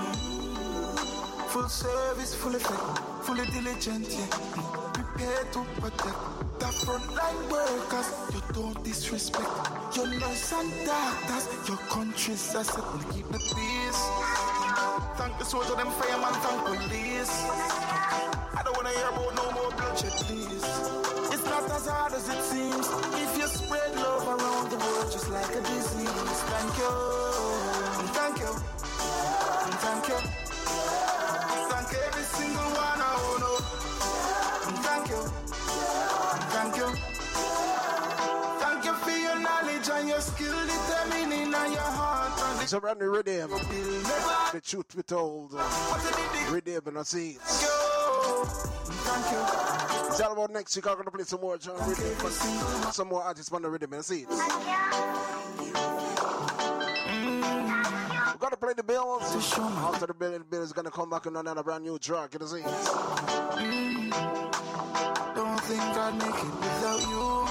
Full service, full effect, fully diligent, yeah. Prepared to protect the frontline workers. You don't disrespect your nurse and doctors. Your country's asset will keep the peace. Thank the soldier, them fireman, thank police. I don't wanna hear about no more bloodshed, please. It's not as hard as it seems if you spread love around the world just like a disease. Thank you. Thank you. Thank you. Thank every single one I own. Thank you. Thank you. Thank you for your knowledge and your skill, determining and your heart. And it's a brand new rhythm. The truth be told. Rhythm and a seat. Thank you. It's all about next week. I'm going to play some more rhythm. Some more artists on the rhythm and a seat. We're going to play the bills. After the bill is going to come back and another brand new track. You see? Don't think I'd make it without you.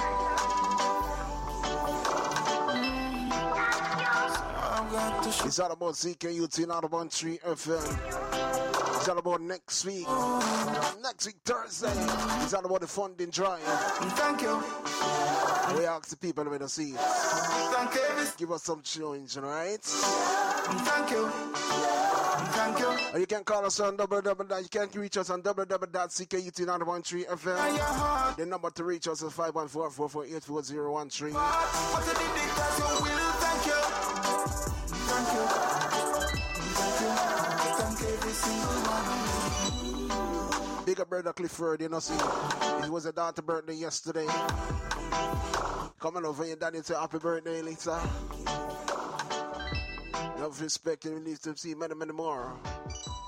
It's all about CKUT, not about 3 FM. It's all about next week. Next week, Thursday. It's all about the funding drive. Thank you. We ask the people to see. Thank you. Give us some change, alright? Thank you. Thank you. Or you can call us on www. You can reach us on www.CKUT913 FM. The number to reach us is 514-448-4013. What you did it as you will. Thank you. Thank you. Thank you. Thank every single one. Big up brother Clifford, you know, see. It was a daughter birthday yesterday. Coming over your daddy to happy birthday, Lisa. Love, respect, and we need to see many, many more.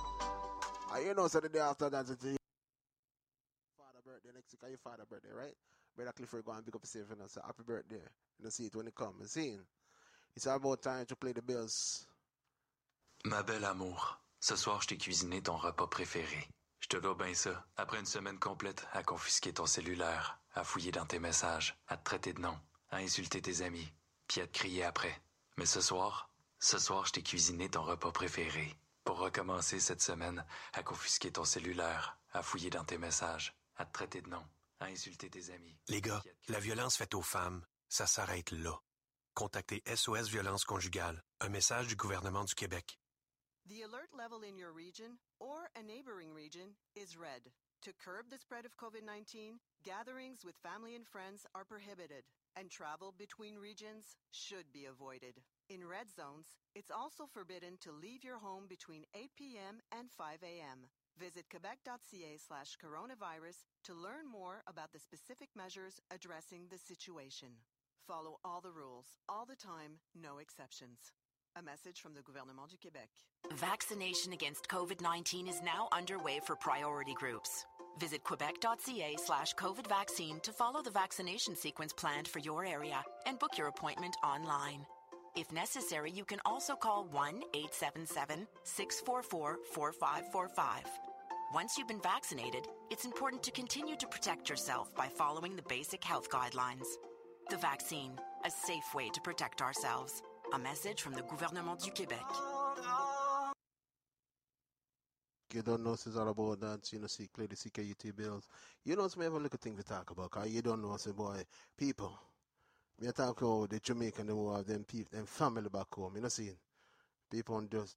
You know, so the day after that, it's your father's birthday. Next week, your father's birthday, right? Brother Clifford go and pick up himself and say, happy birthday. You see it when it comes. See? It's about time to play the bills. Ma belle amour, ce soir, je t'ai cuisiné ton repas préféré. Je te dois bien ça. Après une semaine complète à confisquer ton cellulaire, à fouiller dans tes messages, à te traiter de nom, à insulter tes amis, puis à te crier après. Mais ce soir, je t'ai cuisiné ton repas préféré. Pour recommencer cette semaine à confisquer ton cellulaire, à fouiller dans tes messages, à te traiter de nom, à insulter tes amis. Les gars, la violence faite aux femmes, ça s'arrête là. Contactez SOS Violence Conjugale, un message du gouvernement du Québec. The alert level in your region or a neighboring region is red. To curb the spread of COVID-19, gatherings with family and friends are prohibited, and travel between regions should be avoided. In red zones, it's also forbidden to leave your home between 8 p.m. and 5 a.m. Visit quebec.ca/coronavirus to learn more about the specific measures addressing the situation. Follow all the rules, all the time, no exceptions. A message from the Gouvernement du Québec. Vaccination against COVID-19 is now underway for priority groups. Visit quebec.ca/COVID vaccine to follow the vaccination sequence planned for your area and book your appointment online. If necessary, you can also call 1-877-644-4545. Once you've been vaccinated, it's important to continue to protect yourself by following the basic health guidelines. The vaccine, a safe way to protect ourselves. A message from the Gouvernement du Québec. You don't know it's all about that, you know, see, play the CKUT bills. You know, it's me have a little thing to talk about, because you don't know, say, boy, people. Me talk about the Jamaican, who have them people, them family back home, you know, see, people just,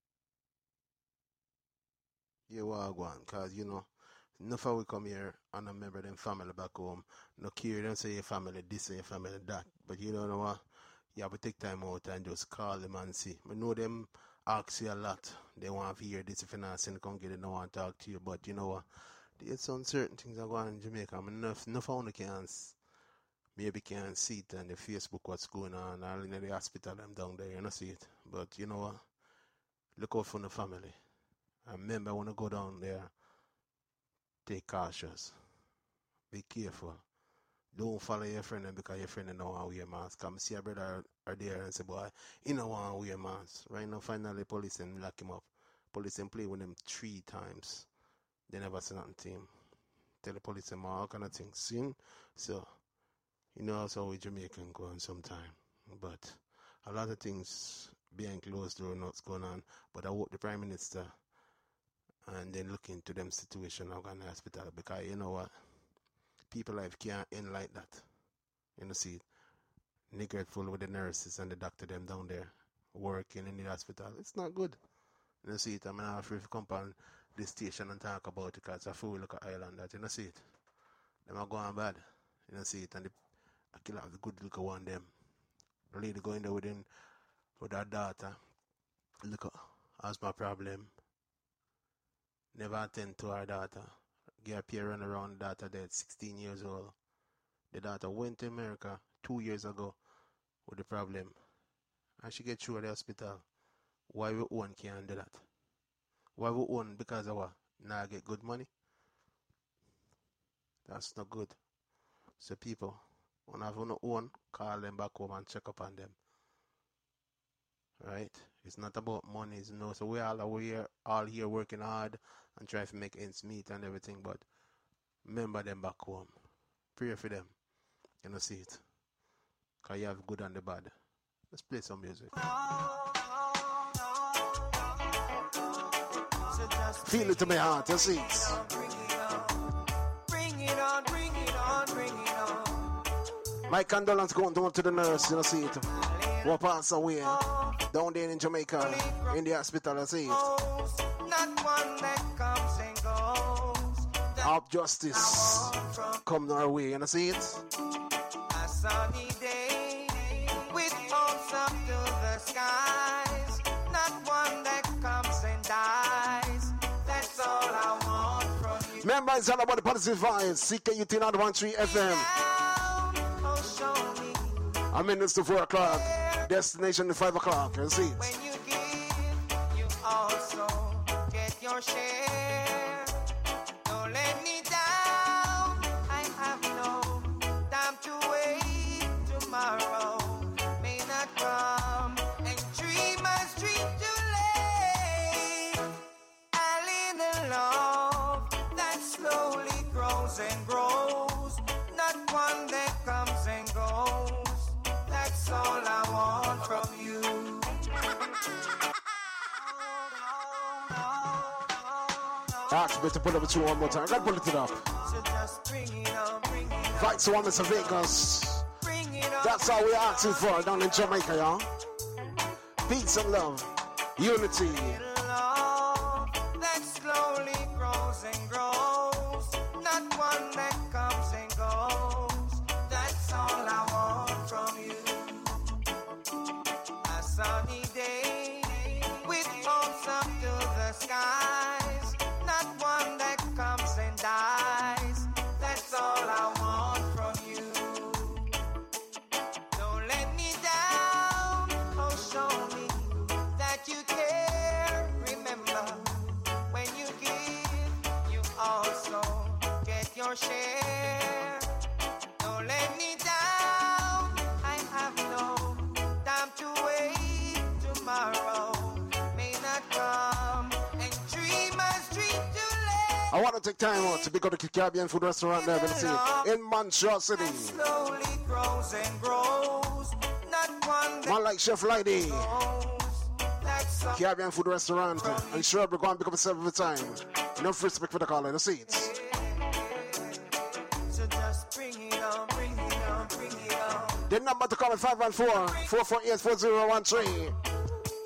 you are going, because, you know, enough of we come here and remember them family back home, no care, them say your family this, say your family that, but you don't know what, you have to take time out and just call them and see. I know them ask you a lot. They want to hear this if you're not saying come get it, they want to talk to you. But you know what? There's some certain things that go on in Jamaica. I mean, enough of maybe can see it on the Facebook what's going on, or in the hospital them down there, you know, see it. But you know what? Look out for the family. And remember, when you go down there, take cautious. Be careful. Don't follow your friend because your friend don't want to wear a mask. Come see a brother are there and say, boy, he don't want to wear a mask. Right now, finally, police them lock him up. Police them play with him 3 times. They never say nothing to him. Tell the police them all kind of things. See? So, you know that's how we Jamaican go on sometime. But a lot of things behind closed door, what's going on. But I hope the Prime Minister and then look into them situation of going to the hospital, because you know what? People life can't end like that. You know, see, neglectful with the nurses and the doctor them down there working in the hospital. It's not good. You know, see it. I'm not afraid to come on this station and talk about it, because it's a fool look at island that. You know, see it. Them are going bad. You know, see it. And I kill out the good look one them. The lady going there with her daughter. Look, asthma problem. Never attend to her daughter. Get a pair run around, daughter dead, 16 years old. The daughter went to America 2 years ago with the problem. And she get through the hospital. Why we own can't do that? Why we own because of what? Now get good money? That's not good. So people, when I have no own, call them back home and check up on them. Right? It's not about money, you know. So we all here working hard and trying to make ends meet and everything, but remember them back home. Pray for them. You know, see it. Because you have good and the bad. Let's play some music. Feel it to my heart, you see it. Bring it on, bring it on, bring it on. My condolence going down to the nurse, you know, see it. What pass away down there in Jamaica, in the hospital, I see it. Not one that comes and goes. Help justice come our way, you know, see it. A sunny day with hopes up to the skies. Not one that comes and dies. That's all I want from you. Remember, it's all about the positive vibes. CKUT 913 FM. Oh, show me. I'm in this to 4 o'clock. Destination to 5 o'clock. You see it. When you give, you also get your your share. Don't let me down. I have no time to wait. Tomorrow may not come, and dreamers dream too late. I lean in love that slowly grows and grows, not one that comes and goes. That's all I want from you. Ask me to pull up with you one more time. I gotta pull it up. So just bring it on, bring it on. Fight to one Mr. Vegas. That's all we're asking for down in Jamaica, y'all. Peace and love. Unity. Love that slowly grows and grows, not one that comes and goes. That's all I want from you. A sunny day with hopes up to the skies, not one that comes and dies. That's all I want from you. Don't let me down. Oh, show me that you care. Remember, when you give, you also get your share. Don't let me down. I have no time to wait. Tomorrow may not come, and dreamers dream too late. I want to take time out to be going to Caribbean food restaurant there in Montreal City. Slowly grows and grows, not one that Man like Chef Lady. that's all. Caribbean food restaurant. And sure, we're going to pick up yourself every time. Enough respect for the caller, the seats. So just bring it on, bring it on, bring it on. The number to call is 514-448-4013.